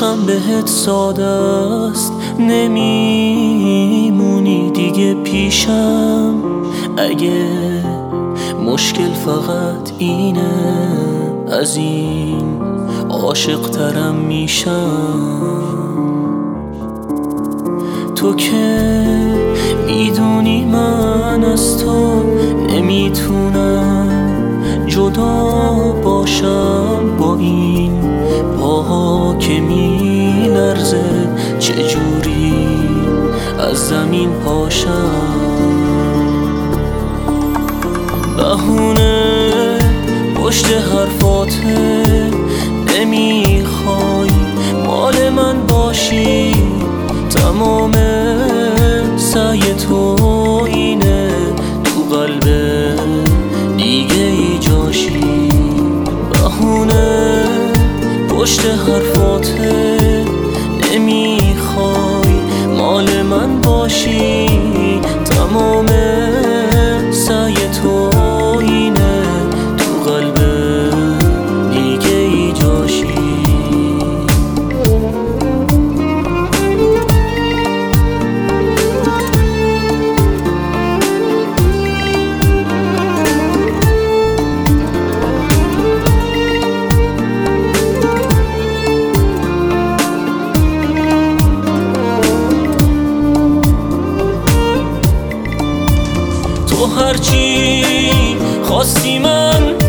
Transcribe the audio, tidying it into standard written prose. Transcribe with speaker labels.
Speaker 1: عشقم بهت ساده است، نمیمونی دیگه پیشم. اگه مشکل فقط اینه، از این عاشق ترم میشم. تو که میدونی من از تو نمیتونم جدا باشم، با این پاها که میلرزه چجوری از زمین پاشم. بهونه پشت حرفاته، نمیخوای مال من باشی، تمام سعی تو اینه تو قلب دیگه ای جاشی. بهونه پشت حرفاته، نمیخوای مال من باشی، تمام سعی تو اینه تو قلب دیگه ای جاشی. تو هرچی خواستی من